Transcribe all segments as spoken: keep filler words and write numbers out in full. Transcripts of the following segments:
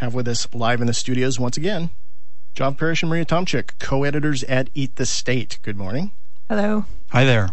have with us live in the studios once again, Job Parrish and Maria Tomchik, co-editors at Eat the State. Good morning. Hello. Hi there.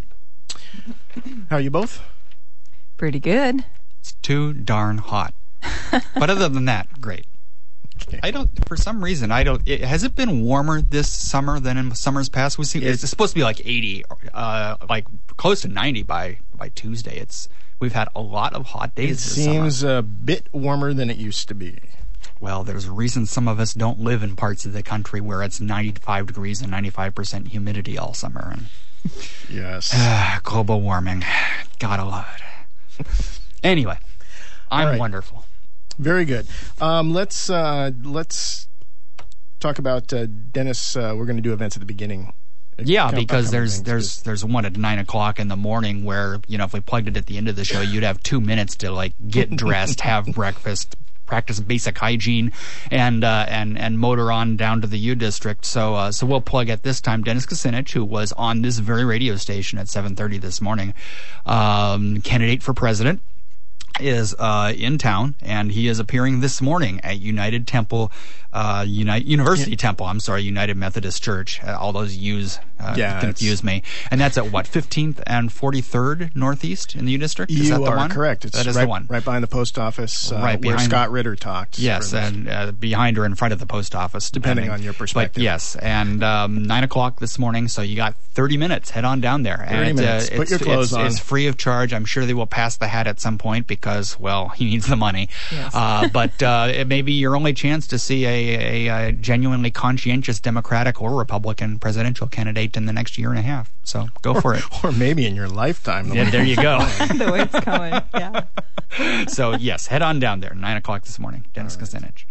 How are you both? Pretty good. It's too darn hot. But other than that, great. Okay. I don't, for some reason, I don't, it, has it been warmer this summer than in summers past? We see, it's, it's supposed to be like eighty, uh, like close to ninety by, by Tuesday. It's, we've had a lot of hot days It this seems summer. a bit warmer than it used to be. Well, there's a reason some of us don't live in parts of the country where it's ninety-five degrees and ninety-five percent humidity all summer. And Yes. uh, global warming. Gotta love it. Anyway, I'm All right. wonderful. Very good. Um, let's uh, let's talk about uh, Dennis. Uh, we're going to do events at the beginning. Yeah, Count- because upcoming there's things, there's just- there's one at nine o'clock in the morning where, you know, if we plugged it at the end of the show, you'd have two minutes to like get dressed, have breakfast, practice basic hygiene, and uh, and and motor on down to the U District. So uh, so we'll plug at this time Dennis Kucinich, who was on this very radio station at seven thirty this morning, um, candidate for president, is uh, in town, and he is appearing this morning at United Temple, uh, United University Yeah. Temple. I'm sorry, United Methodist Church. Uh, all those U's uh, Yeah, confuse me. And that's at what, fifteenth and forty-third Northeast in the U District? Is You that the are one? correct. It's that is right, the one. right behind the post office, uh, Right where behind- Scott Ritter talked. Yes, for this. and uh, behind or in front of the post office, Depending depending on your perspective. But yes, and um, nine o'clock this morning, so you got thirty minutes. Head on down there. thirty and, minutes. Uh, Put it's, your clothes it's, on. It's free of charge. I'm sure they will pass the hat at some point because, well, he needs the money. Yes. Uh, but uh, it may be your only chance to see a, a, a genuinely conscientious Democratic or Republican presidential candidate in the next year and a half. So go for it. Or maybe in your lifetime. the Yeah, way- there you go. The way it's coming. Yeah. So yes, head on down there. Nine o'clock this morning. Dennis Kucinich.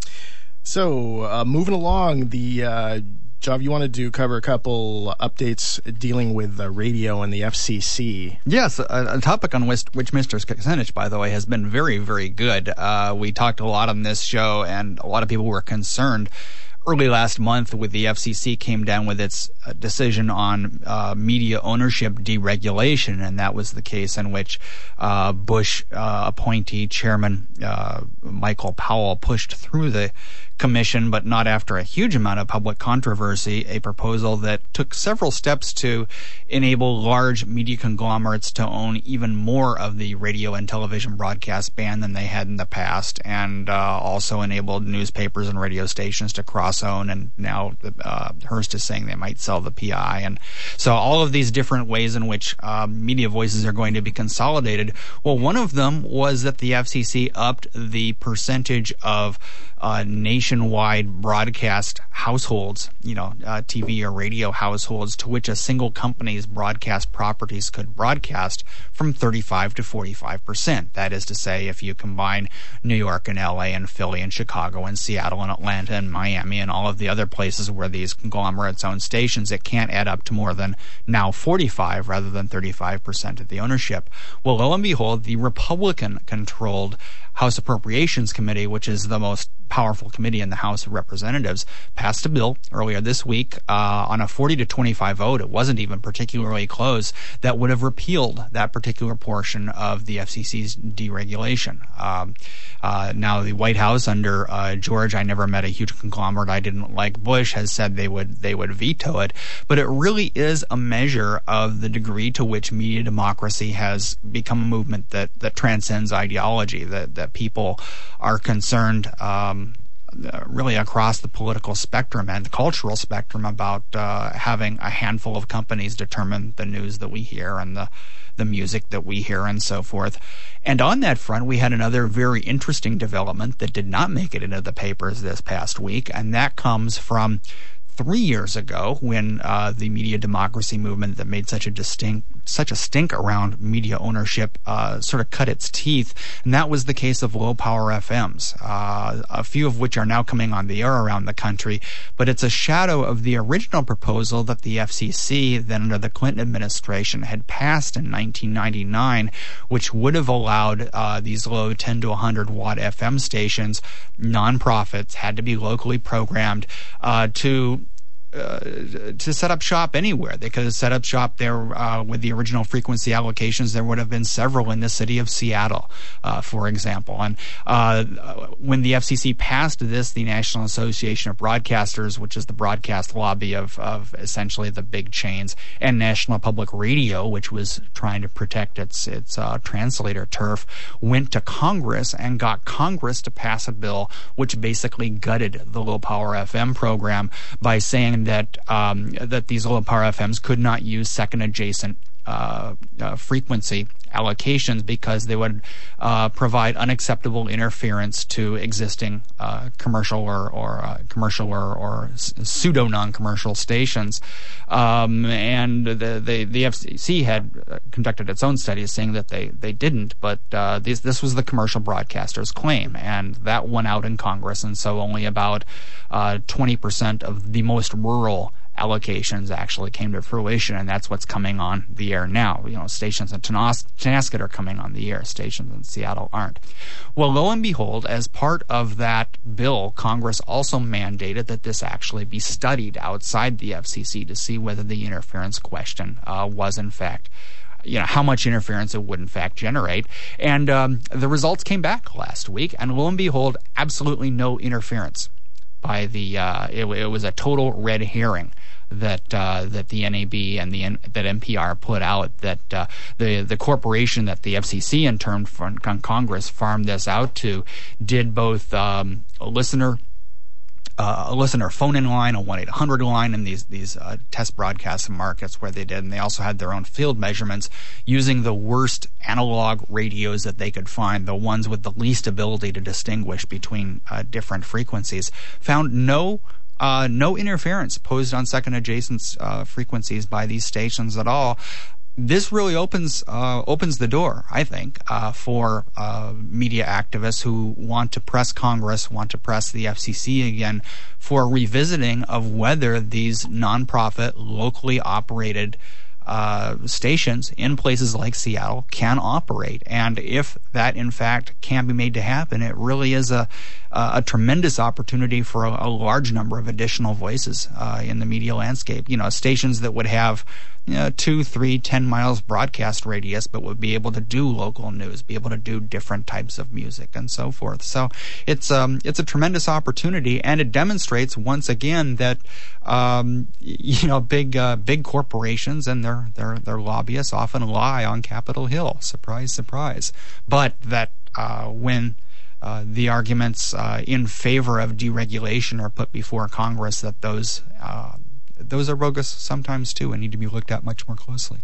So, uh, moving along, the uh, job you wanted to cover a couple updates dealing with uh, radio and the F C C. Yes, a, a topic on which, which Mister Kucinich, by the way, has been very, very good. Uh, we talked a lot on this show, and a lot of people were concerned. Early last month, with the F C C came down with its uh, decision on uh, media ownership deregulation, and that was the case in which uh, Bush uh, appointee Chairman uh, Michael Powell pushed through the commission, but not after a huge amount of public controversy, a proposal that took several steps to enable large media conglomerates to own even more of the radio and television broadcast band than they had in the past, and uh, also enabled newspapers and radio stations to cross-own, and now uh, Hearst is saying they might sell the P I. And so all of these different ways in which uh, media voices are going to be consolidated. Well, one of them was that the F C C upped the percentage of uh, nationwide broadcast households, you know, uh, T V or radio households, to which a single company's broadcast properties could broadcast from thirty-five to forty-five percent. That is to say, if you combine New York and L A and Philly and Chicago and Seattle and Atlanta and Miami and all of the other places where these conglomerates own stations, it can't add up to more than now forty-five rather than thirty-five percent of the ownership. Well, lo and behold, the Republican-controlled House Appropriations Committee, which is the most powerful committee in the House of Representatives, passed a bill earlier this week uh, on a forty to twenty-five vote. It wasn't even particularly close, that would have repealed that particular portion of the F C C's deregulation. Um, uh, now, the White House under uh, George, I never met a huge conglomerate I didn't like, Bush, has said they would they would veto it. But it really is a measure of the degree to which media democracy has become a movement that, that transcends ideology, that, that people are concerned um, Uh, really across the political spectrum and the cultural spectrum about uh, having a handful of companies determine the news that we hear and the the music that we hear and so forth. And on that front, we had another very interesting development that did not make it into the papers this past week, and that comes from three years ago when uh, the media democracy movement that made such a distinct, such a stink around media ownership uh, sort of cut its teeth, and that was the case of low-power F Ms, uh, a few of which are now coming on the air around the country. But it's a shadow of the original proposal that the F C C, then under the Clinton administration, had passed in nineteen ninety-nine, which would have allowed uh, these low ten to one hundred watt F M stations, nonprofits, had to be locally programmed, uh, to uh, to set up shop anywhere. They could have set up shop there uh, with the original frequency allocations. There would have been several in the city of Seattle, uh, for example. And uh, when the F C C passed this, the National Association of Broadcasters, which is the broadcast lobby of, of essentially the big chains, and National Public Radio, which was trying to protect its its uh, translator turf, went to Congress and got Congress to pass a bill which basically gutted the low power F M program by saying that um, that these low power F Ms could not use second adjacent uh, uh, frequency allocations because they would uh, provide unacceptable interference to existing uh, commercial or or uh, commercial or, or pseudo non-commercial stations. Um, and the, the the F C C had conducted its own studies saying that they they didn't, but uh, this this was the commercial broadcaster's claim, and that won out in Congress, and so only about uh, twenty percent of the most rural allocations actually came to fruition, and that's what's coming on the air now. You know, stations in Tonasket are coming on the air, stations in Seattle aren't. Well, lo and behold, as part of that bill, Congress also mandated that this actually be studied outside the F C C to see whether the interference question uh, was in fact, you know, how much interference it would in fact generate. And um, the results came back last week, and lo and behold, absolutely no interference by the, uh, it, it was a total red herring that uh, that the N A B and the N- that N P R put out, that uh, the the corporation that the F C C in turn from Congress farmed this out to did both um, a listener uh, a listener phone-in line, a one eight hundred line in these these uh, test broadcast markets where they did, and they also had their own field measurements using the worst analog radios that they could find, the ones with the least ability to distinguish between uh, different frequencies, found no Uh, no interference posed on second adjacent uh, frequencies by these stations at all. This really opens uh, opens the door, I think, uh, for uh, media activists who want to press Congress, want to press the F C C again for revisiting of whether these nonprofit, locally operated Uh, stations in places like Seattle can operate, and if that in fact can be made to happen, it really is a a, a tremendous opportunity for a, a large number of additional voices uh, in the media landscape. You know, stations that would have you know, two, three, ten miles broadcast radius, but would be able to do local news, be able to do different types of music, and so forth. So it's um it's a tremendous opportunity, and it demonstrates once again that um you know big uh, big corporations and their their their lobbyists often lie on Capitol Hill. Surprise, surprise. But that uh, when uh, the arguments uh, in favor of deregulation are put before Congress, that those uh, those are bogus sometimes too, and need to be looked at much more closely.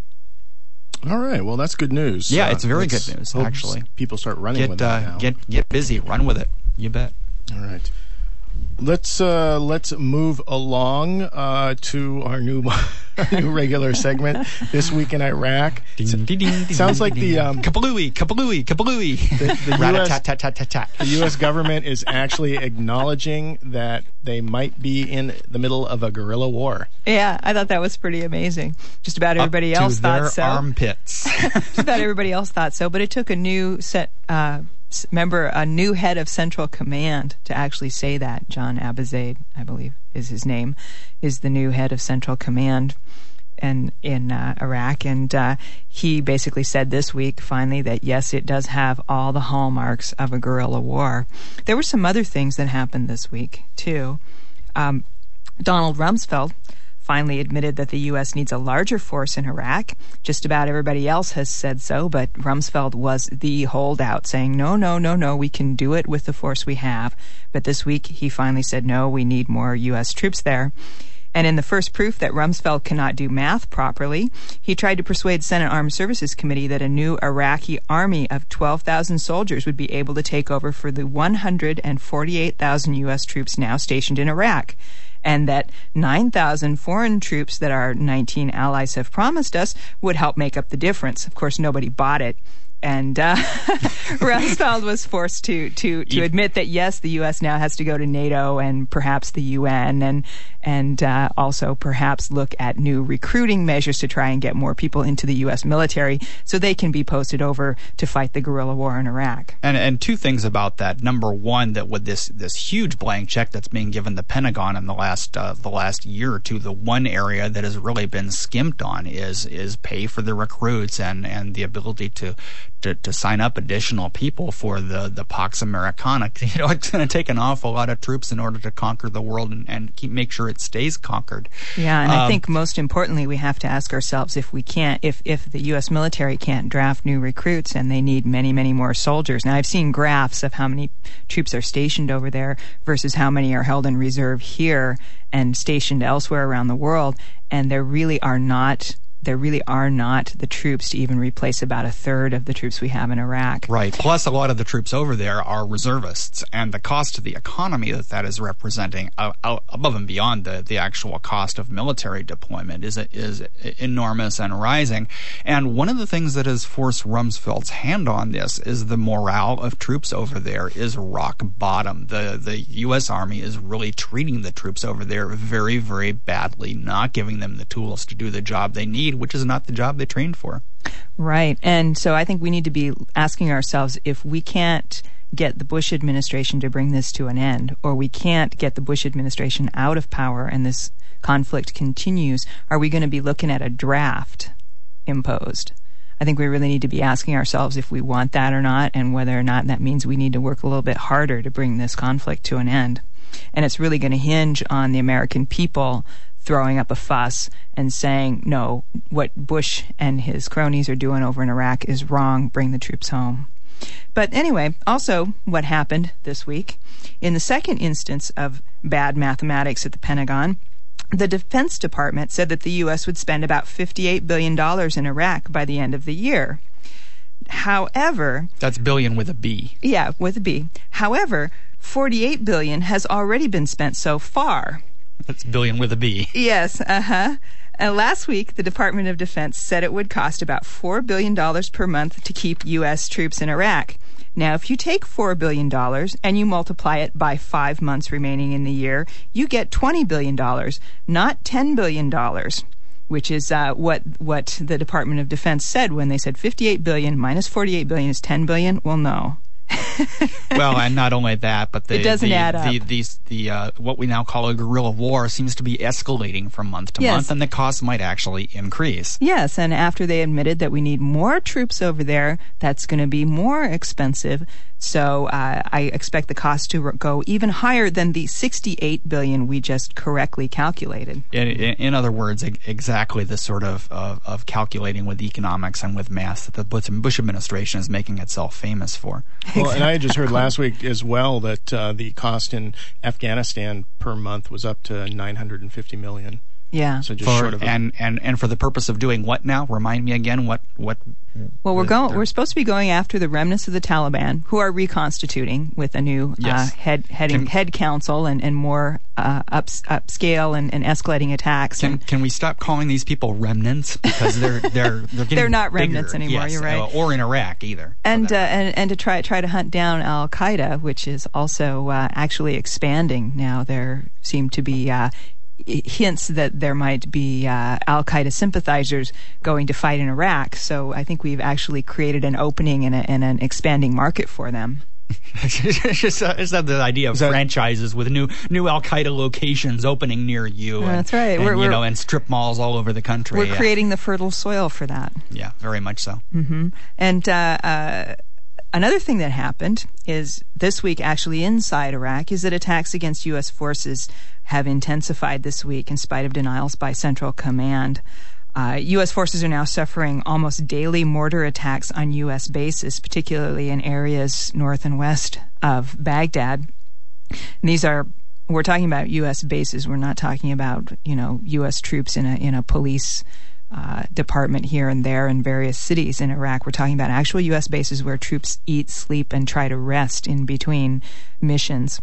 All right. Well, that's good news. Yeah, uh, it's very good news, actually. People start running get, with that uh, now. Get get busy, run with it. You bet. All right. Let's uh, let's move along uh, to our new our new regular segment, This Week in Iraq. Ding, ding, ding, Sounds like ding, the um, kablooey, kablooey, kablooey. The, the U S Rat-a-tat-tat-tat-tat. the U S government is actually acknowledging that they might be in the middle of a guerrilla war. Yeah, I thought that was pretty amazing. Just about everybody Up else to thought their so. armpits. Just about everybody else thought so, but it took a new set. Uh, Remember, a new head of Central Command to actually say that. John Abizaid, I believe, is his name, is the new head of Central Command in, in uh, Iraq. And uh, he basically said this week, finally, that yes, it does have all the hallmarks of a guerrilla war. There were some other things that happened this week, too. Um, Donald Rumsfeld finally admitted that the U S needs a larger force in Iraq. Just about everybody else has said so, but Rumsfeld was the holdout, saying, no, no, no, no, we can do it with the force we have. But this week he finally said, no, we need more U S troops there. And in the first proof that Rumsfeld cannot do math properly, he tried to persuade Senate Armed Services Committee that a new Iraqi army of twelve thousand soldiers would be able to take over for the one hundred forty-eight thousand U S troops now stationed in Iraq, and that nine thousand foreign troops that our nineteen allies have promised us would help make up the difference. Of course, nobody bought it. and uh, Rumsfeld was forced to to to admit that yes, the U S now has to go to NATO and perhaps the U N, and and uh, also perhaps look at new recruiting measures to try and get more people into the U S military so they can be posted over to fight the guerrilla war in Iraq. And and two things about that. Number one, that with this this huge blank check that's being given the Pentagon in the last uh, the last year or two, the one area that has really been skimped on is is pay for the recruits and and the ability to. To, to sign up additional people for the, the Pax Americana. You know, it's going to take an awful lot of troops in order to conquer the world and, and keep make sure it stays conquered. Yeah, and um, I think most importantly, we have to ask ourselves if we can't, if, if the U S military can't draft new recruits and they need many, many more soldiers. Now, I've seen graphs of how many troops are stationed over there versus how many are held in reserve here and stationed elsewhere around the world, and there really are not There really are not the troops to even replace about a third of the troops we have in Iraq. Right. Plus, a lot of the troops over there are reservists, and the cost to the economy that that is representing, uh, above and beyond the, the actual cost of military deployment, is is enormous and rising. And one of the things that has forced Rumsfeld's hand on this is the morale of troops over there is rock bottom. The the U S Army is really treating the troops over there very, very badly, not giving them the tools to do the job they need, which is not the job they trained for. Right. And so I think we need to be asking ourselves, if we can't get the Bush administration to bring this to an end, or we can't get the Bush administration out of power and this conflict continues, are we going to be looking at a draft imposed? I think we really need to be asking ourselves if we want that or not, and whether or not that means we need to work a little bit harder to bring this conflict to an end. And it's really going to hinge on the American people throwing up a fuss and saying, no, what Bush and his cronies are doing over in Iraq is wrong, bring the troops home. But anyway, also what happened this week, in the second instance of bad mathematics at the Pentagon, the Defense Department said that the U S would spend about fifty-eight billion dollars in Iraq by the end of the year. However... That's billion with a B. Yeah, with a B. However, forty-eight billion dollars has already been spent so far. That's billion with a B. Yes, uh-huh. And last week, the Department of Defense said it would cost about four billion dollars per month to keep U S troops in Iraq. Now, if you take four billion dollars and you multiply it by five months remaining in the year, you get twenty billion dollars, not ten billion dollars, which is uh, what what the Department of Defense said when they said fifty-eight billion dollars minus forty-eight billion dollars is ten billion dollars. Well, no. Well, and not only that, but the it doesn't the, add up. The, the, the, uh, what we now call a guerrilla war seems to be escalating from month to yes. month, and the cost might actually increase. Yes, and after they admitted that we need more troops over there, that's going to be more expensive. So uh, I expect the cost to go even higher than the sixty-eight billion dollars we just correctly calculated. In, in other words, exactly the sort of, of, of calculating with economics and with math that the Bush administration is making itself famous for. Well, and I just heard last week as well that uh, the cost in Afghanistan per month was up to nine hundred fifty million dollars. Yeah. So just for, short of a, and, and and for the purpose of doing what now? Remind me again what what. Well, we're the, going. We're supposed to be going after the remnants of the Taliban, who are reconstituting with a new yes. uh, head heading, can, head council and and more uh, up upscale and, and escalating attacks. Can and, can we stop calling these people remnants, because they're they're they're getting they're not remnants bigger. anymore. Yes, You're right. Or in Iraq either. And uh, and and to try try to hunt down Al Qaeda, which is also uh, actually expanding now. There seem to be Uh, hints that there might be uh, Al Qaeda sympathizers going to fight in Iraq. So I think we've actually created an opening and, a, and an expanding market for them. it's just uh, it's not the idea of that, franchises with new new Al Qaeda locations opening near you. And, that's right. And, we're, you we're, know, and strip malls all over the country. We're yeah. creating the fertile soil for that. Yeah, very much so. Mm-hmm. And uh, uh, another thing that happened is this week, actually inside Iraq, is that attacks against U S forces have intensified this week in spite of denials by Central Command. Uh, U S forces are now suffering almost daily mortar attacks on U S bases, particularly in areas north and west of Baghdad. And these are, we're talking about U S bases. We're not talking about, you know, U S troops in a in a police uh, department here and there in various cities in Iraq. We're talking about actual U S bases where troops eat, sleep, and try to rest in between missions.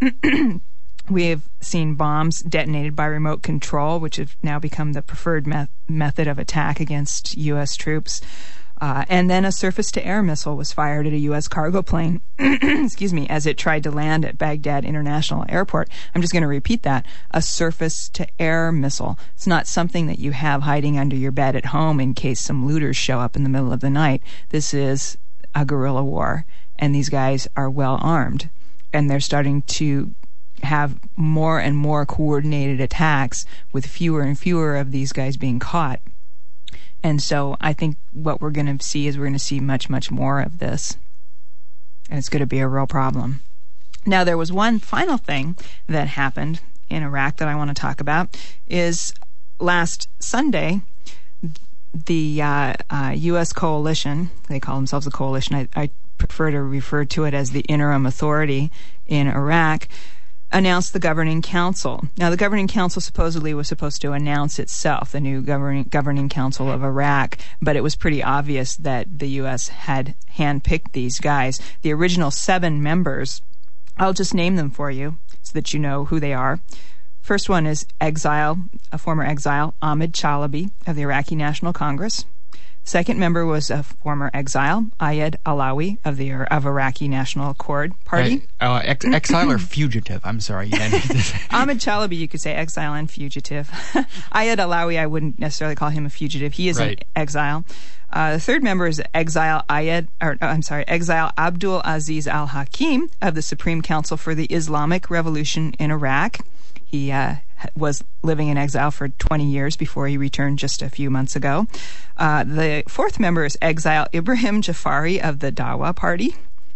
We have seen bombs detonated by remote control, which have now become the preferred me- method of attack against U S troops. Uh, and then a surface-to-air missile was fired at a U S cargo plane, excuse me, as it tried to land at Baghdad International Airport. I'm just going to repeat that. A surface-to-air missile. It's not something that you have hiding under your bed at home in case some looters show up in the middle of the night. This is a guerrilla war, and these guys are well armed, and they're starting to have more and more coordinated attacks with fewer and fewer of these guys being caught. And so I think what we're going to see is we're going to see much, much more of this. And it's going to be a real problem. Now, there was one final thing that happened in Iraq that I want to talk about, is last Sunday, the uh, uh, U S coalition, they call themselves a coalition, I, I prefer to refer to it as the interim authority in Iraq, announced the governing council. Now, the governing council supposedly was supposed to announce itself, the new governing governing council of Iraq, but it was pretty obvious that the U S had handpicked these guys. The original seven members, I'll just name them for you so that you know who they are. First one is exile, a former exile, Ahmed Chalabi of the Iraqi National Congress. Second member was a former exile, Ayed Alawi of the of Iraqi National Accord Party. Uh, ex- exile or fugitive? I'm sorry. Ahmed Chalabi, you could say exile and fugitive. Ayed Alawi, I wouldn't necessarily call him a fugitive. He is right. an exile. Uh, the third member is exile Ayed, or uh, I'm sorry, exile Abdul Aziz Al Hakim of the Supreme Council for the Islamic Revolution in Iraq. He uh, was living in exile for twenty years before he returned just a few months ago. Uh, the fourth member is exile Ibrahim Jafari of the Dawa Party.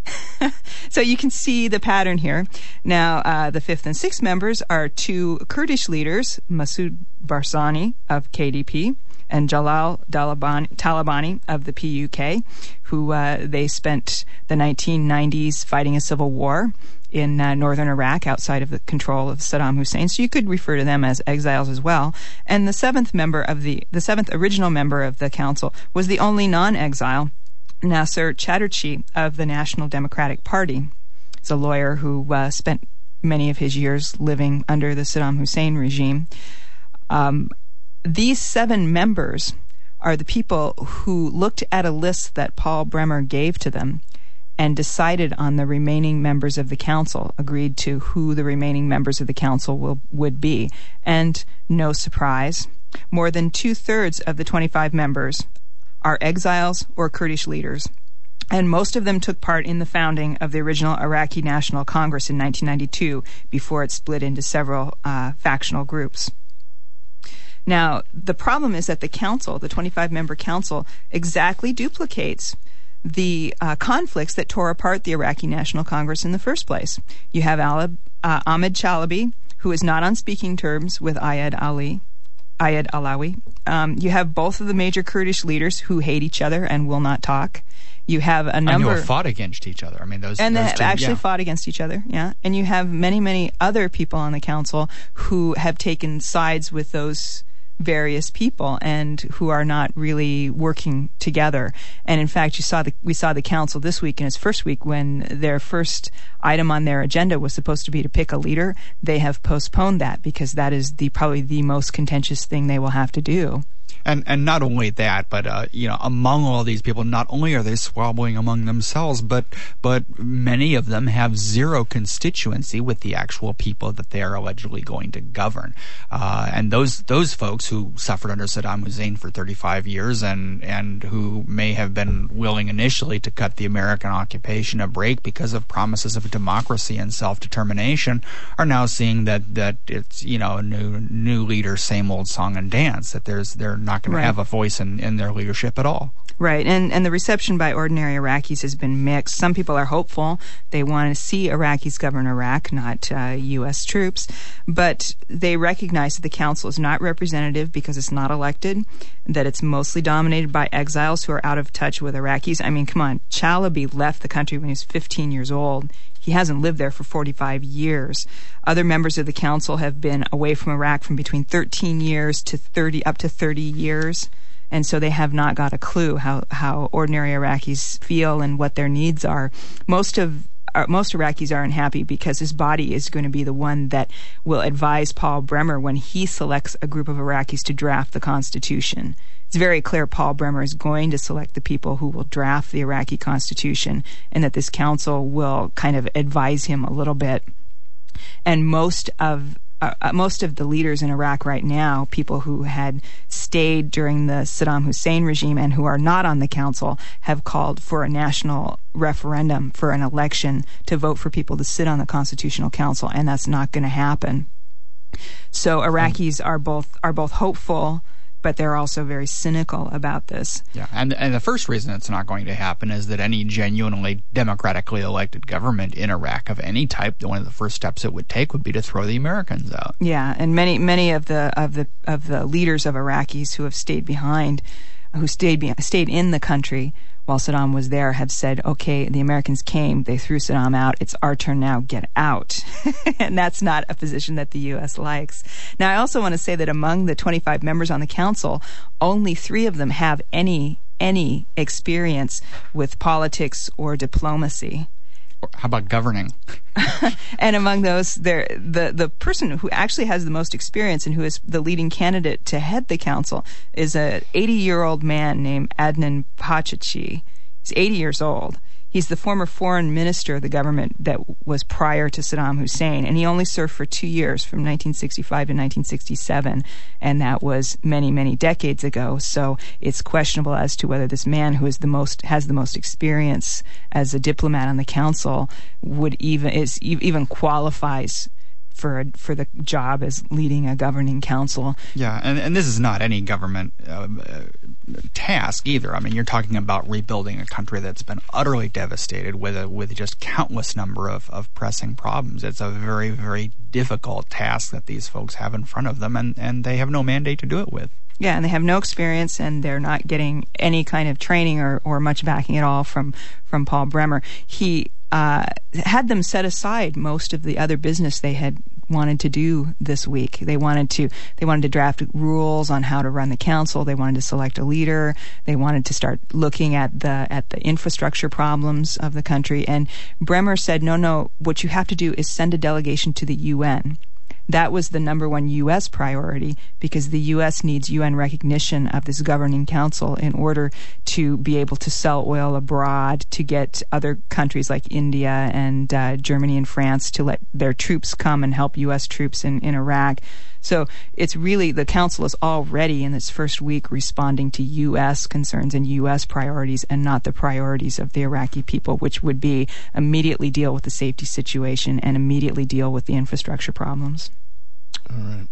So you can see the pattern here. Now, uh, the fifth and sixth members are two Kurdish leaders, Masoud Barzani of K D P and Jalal Talabani of the P U K, who uh, they spent the nineteen nineties fighting a civil war in uh, northern Iraq outside of the control of Saddam Hussein. So you could refer to them as exiles as well. And the seventh member of the, the seventh original member of the council was the only non-exile, Nasser Chatterjee of the National Democratic Party. He's a lawyer who uh, spent many of his years living under the Saddam Hussein regime. Um, these seven members are the people who looked at a list that Paul Bremer gave to them and decided on the remaining members of the council, agreed to who the remaining members of the council will, would be. And no surprise, more than two-thirds of the twenty-five members are exiles or Kurdish leaders. And most of them took part in the founding of the original Iraqi National Congress in nineteen ninety-two, before it split into several uh, factional groups. Now, the problem is that the council, the twenty-five-member council, exactly duplicates the uh, conflicts that tore apart the Iraqi National Congress in the first place. You have Alib, uh, Ahmed Chalabi, who is not on speaking terms with Ayed Ali, Ayed Alawi. Um, you have both of the major Kurdish leaders who hate each other and will not talk. You have a number... And who have fought against each other. I mean, those... And those they have two, actually yeah. fought against each other, yeah. And you have many, many other people on the council who have taken sides with those various people and who are not really working together. And in fact, you saw the we saw the council this week in its first week when their first item on their agenda was supposed to be to pick a leader. They have postponed that because that is the probably the most contentious thing they will have to do. And and not only that, but uh, you know, among all these people, not only are they squabbling among themselves, but but many of them have zero constituency with the actual people that they are allegedly going to govern. Uh, and those those folks who suffered under Saddam Hussein for thirty-five years, and and who may have been willing initially to cut the American occupation a break because of promises of democracy and self-determination, are now seeing that that it's you know a new new leader, same old song and dance. That there's they're not going Right. to have a voice in, in their leadership at all. Right, and and the reception by ordinary Iraqis has been mixed. Some people are hopeful. They want to see Iraqis govern Iraq, not uh, U S troops. But they recognize that the council is not representative because it's not elected, that it's mostly dominated by exiles who are out of touch with Iraqis. I mean, come on, Chalabi left the country when he was fifteen years old. He hasn't lived there for forty-five years. Other members of the council have been away from Iraq from between thirteen years to thirty, up to thirty years. And so they have not got a clue how, how ordinary Iraqis feel and what their needs are. Most of uh, most Iraqis aren't happy because his body is going to be the one that will advise Paul Bremer when he selects a group of Iraqis to draft the Constitution. it's very clear Paul Bremer is going to select the people who will draft the Iraqi constitution, and that this council will kind of advise him a little bit. And most of uh, most of the leaders in Iraq right now, people who had stayed during the Saddam Hussein regime and who are not on the council, have called for a national referendum for an election to vote for people to sit on the Constitutional Council, and that's not going to happen. So Iraqis are both are both hopeful, but they're also very cynical about this. Yeah, and and the first reason it's not going to happen is that any genuinely democratically elected government in Iraq of any type, one of the first steps it would take would be to throw the Americans out. Yeah, and many many of the of the of the leaders of Iraqis who have stayed behind, who stayed be, stayed in the country while Saddam was there, have said, okay, the Americans came, they threw Saddam out, it's our turn now, get out. And that's not a position that the U S likes. Now, I also want to say that among the twenty-five members on the council, only three of them have any any experience with politics or diplomacy. How about governing? And among those, there the the person who actually has the most experience and who is the leading candidate to head the council is a eighty-year-old man named Adnan Pachachi. He's eighty years old. He's the former foreign minister of the government that was prior to Saddam Hussein, and he only served for two years, from nineteen sixty-five to nineteen sixty-seven, and that was many, many decades ago. So it's questionable as to whether this man, who is the most has the most experience as a diplomat on the council, would even is even qualifies for a, for the job as leading a governing council. Yeah, and, and this is not any government uh, task either. I mean, you're talking about rebuilding a country that's been utterly devastated with a, with just countless number of, of pressing problems. It's a very, very difficult task that these folks have in front of them, and, and they have no mandate to do it with. Yeah, and they have no experience, and they're not getting any kind of training or, or much backing at all from, from Paul Bremer. He uh, had them set aside most of the other business they had wanted to do this week. They wanted to they wanted to draft rules on how to run the council. They wanted to select a leader. They wanted to start looking at the at the infrastructure problems of the country. And Bremer said, no, no, what you have to do is send a delegation to the U N. That was the number one U S priority, because the U S needs U N recognition of this governing council in order to be able to sell oil abroad, to get other countries like India and uh, Germany and France to let their troops come and help U S troops in, in Iraq. So it's really, the council is already in its first week responding to U S concerns and U S priorities, and not the priorities of the Iraqi people, which would be immediately deal with the safety situation and immediately deal with the infrastructure problems. All right.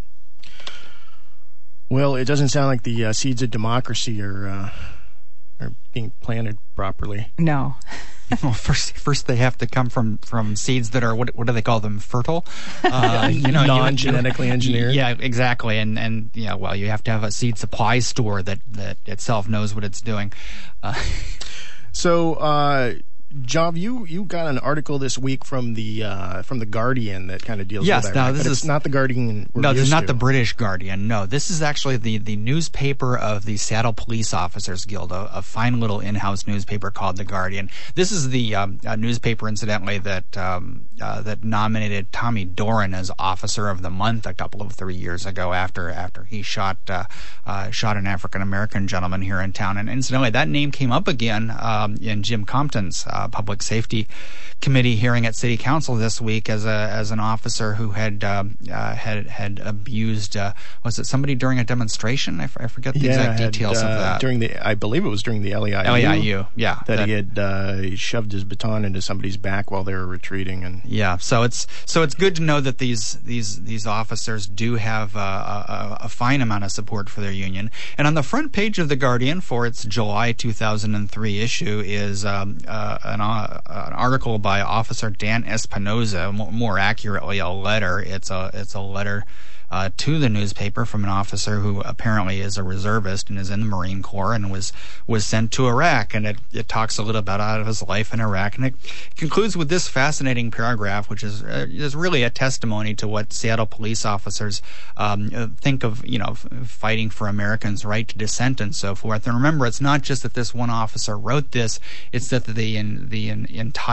Well, it doesn't sound like the uh, seeds of democracy are uh, are being planted properly. No. Well, first, first they have to come from, from seeds that are, what what do they call them, fertile? Uh, you know, non-genetically engineered. Yeah, exactly. And and yeah, well, you have to have a seed supply store that that itself knows what it's doing. Uh, so. Uh, Jav, you, you got an article this week from the uh, from the Guardian that kind of deals yes, with that. Yes, now right? this but is it's not the Guardian. We're no, this is not to. the British Guardian. No, this is actually the, the newspaper of the Seattle Police Officers Guild, a, a fine little in-house newspaper called the Guardian. This is the um, uh, newspaper, incidentally, that um, uh, that nominated Tommy Doran as Officer of the Month a couple of three years ago after after he shot uh, uh, shot an African American gentleman here in town. And incidentally, that name came up again um, in Jim Compton's uh, public safety committee hearing at City Council this week as a as an officer who had um, uh, had had abused uh, was it somebody during a demonstration? I, f- I forget the yeah, exact had, details uh, of that. During the, I believe it was during the L E I U. L E I U, yeah. That, that he had uh, shoved his baton into somebody's back while they were retreating, and yeah. So it's so it's good to know that these these these officers do have uh, a, a fine amount of support for their union. And on the front page of the Guardian for its July two thousand three issue is um, uh, an, uh, an article by Officer Dan Espinoza, more accurately a letter. It's a it's a letter uh, to the newspaper from an officer who apparently is a reservist and is in the Marine Corps and was was sent to Iraq. And it, it talks a little bit about his life in Iraq, and it concludes with this fascinating paragraph, which is uh, is really a testimony to what Seattle police officers um, think of, you know, fighting for Americans' right to dissent and so forth. And remember, it's not just that this one officer wrote this; it's that the in, the in, entire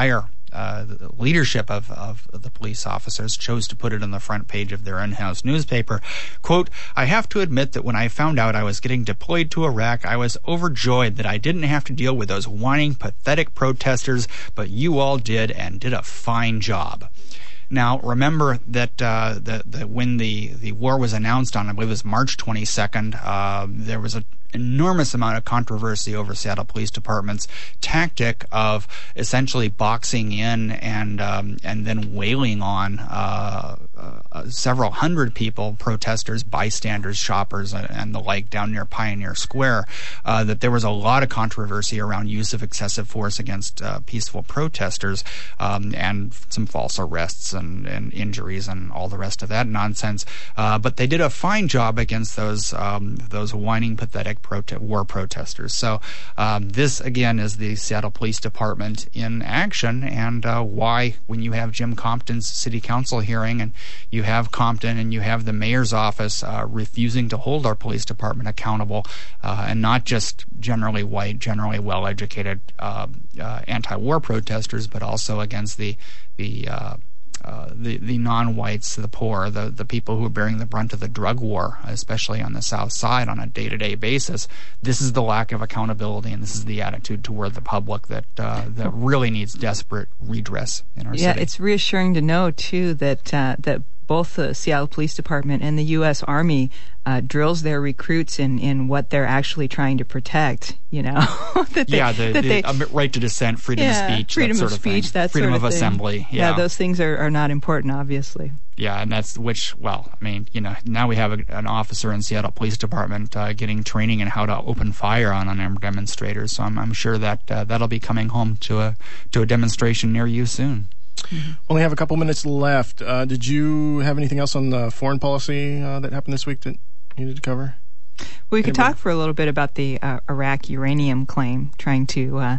uh, the leadership of, of the police officers chose to put it on the front page of their in-house newspaper. Quote, "I have to admit that when I found out I was getting deployed to Iraq, I was overjoyed that I didn't have to deal with those whining, pathetic protesters, but you all did, and did a fine job." Now, remember that uh, the, the, when the, the war was announced on, I believe it was March twenty-second, uh, there was an enormous amount of controversy over Seattle Police Department's tactic of essentially boxing in and um, and then wailing on uh, uh, several hundred people, protesters, bystanders, shoppers, and, and the like down near Pioneer Square, uh, that there was a lot of controversy around use of excessive force against uh, peaceful protesters, um, and some false arrests and, and injuries and all the rest of that nonsense. Uh, but they did a fine job against those um, those whining, pathetic Prote- war protesters. So um, this, again, is the Seattle Police Department in action, and uh, why, when you have Jim Compton's city council hearing and you have Compton and you have the mayor's office uh, refusing to hold our police department accountable, uh, and not just generally white, generally well-educated uh, uh, anti-war protesters, but also against the the uh, Uh, the, the non-whites, the poor, the, the people who are bearing the brunt of the drug war, especially on the South Side on a day-to-day basis. This is the lack of accountability, and this is the attitude toward the public that uh, that really needs desperate redress in our yeah, city. Yeah, it's reassuring to know, too, that uh, that both the Seattle Police Department and the U S Army uh, drills their recruits in, in what they're actually trying to protect, you know. that they, yeah, the, that the they, uh, right to dissent, freedom yeah, of speech, freedom that sort of of speech, thing. that freedom sort of, of thing. assembly. Yeah. yeah, those things are, are not important, obviously. Yeah, and that's which, well, I mean, you know, now we have a, an officer in Seattle Police Department uh, getting training in how to open fire on unarmed demonstrators. So I'm, I'm sure that uh, that'll be coming home to a to a demonstration near you soon. Mm-hmm. Only have a couple minutes left. Uh, did you have anything else on the foreign policy uh, that happened this week that you needed to cover? Well, we could talk for a little bit about the uh, Iraq uranium claim, trying to uh,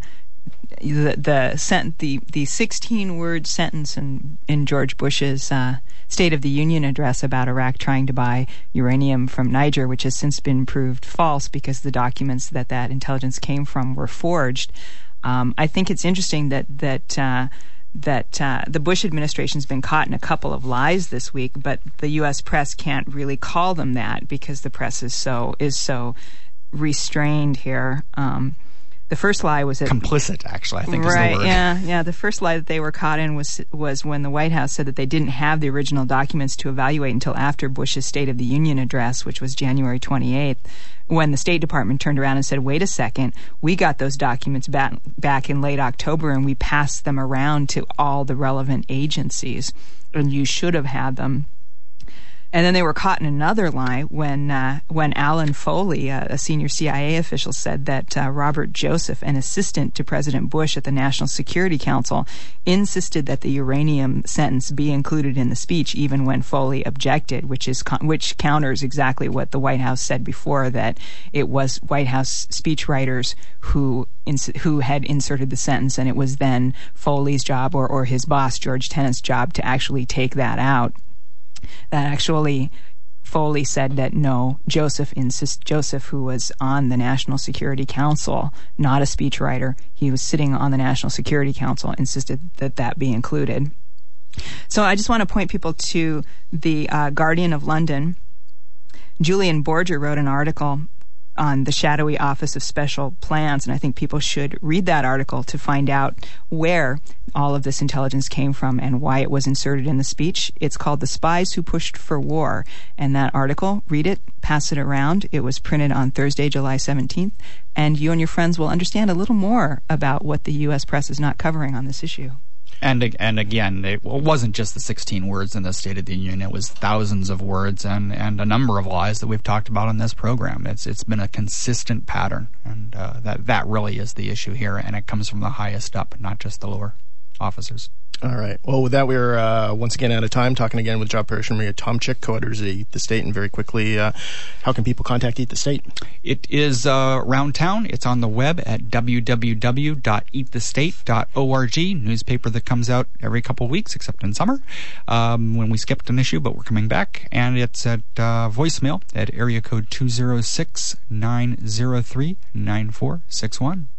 the the, sent, the the sixteen word sentence in in George Bush's uh, State of the Union address about Iraq trying to buy uranium from Niger, which has since been proved false because the documents that that intelligence came from were forged. Um, I think it's interesting that that. Uh, that uh, the Bush administration's been caught in a couple of lies this week, but the U S press can't really call them that because the press is so is so restrained here. Um, the first lie was that complicit, actually, I think right, is the word. yeah, yeah. The first lie that they were caught in was was when the White House said that they didn't have the original documents to evaluate until after Bush's State of the Union address, which was January twenty-eighth. When the State Department turned around and said, wait a second, we got those documents back, back in late October and we passed them around to all the relevant agencies, and you should have had them. And then they were caught in another lie when uh, when Alan Foley, uh, a senior C I A official, said that uh, Robert Joseph, an assistant to President Bush at the National Security Council, insisted that the uranium sentence be included in the speech, even when Foley objected, which is con- which counters exactly what the White House said before, that it was White House speechwriters who ins- who had inserted the sentence, and it was then Foley's job or, or his boss, George Tenet's job, to actually take that out. That actually, Foley said that no, Joseph insist Joseph, who was on the National Security Council, not a speechwriter, he was sitting on the National Security Council, insisted that that be included. So I just want to point people to the uh, Guardian of London. Julian Borger wrote an article on the shadowy Office of Special Plans, and I think people should read that article to find out where all of this intelligence came from and why it was inserted in the speech. It's called The Spies Who Pushed for War, and that article, read it, pass it around. It was printed on Thursday, July seventeenth, and you and your friends will understand a little more about what the U S press is not covering on this issue. And and again, it wasn't just the sixteen words in the State of the Union. It was thousands of words and, and a number of lies that we've talked about on this program. It's it's been a consistent pattern, and uh, that that really is the issue here. And it comes from the highest up, not just the lower officers. All right. Well, with that, we're uh, once again out of time. Talking again with Job Parrish and Maria Tomczyk, co-editors of Eat the State. And very quickly, uh, how can people contact Eat the State? It is uh, around town. It's on the web at w w w dot eat the state dot org. Newspaper that comes out every couple of weeks, except in summer, um, when we skipped an issue, but we're coming back. And it's at uh, voicemail at area code two zero six, nine zero three, nine four six one.